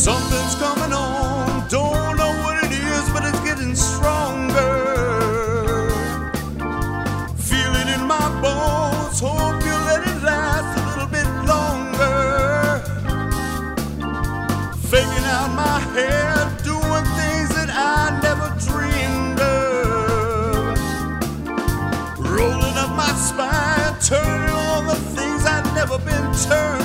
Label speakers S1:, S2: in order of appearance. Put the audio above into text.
S1: Something's coming on, don't know what it is, but it's getting stronger. Feel it in my bones, hope you let it last a little bit longer. Faking out my hair, doing things that I never dreamed of. Rolling up my spine, turning on the things I've never been turned.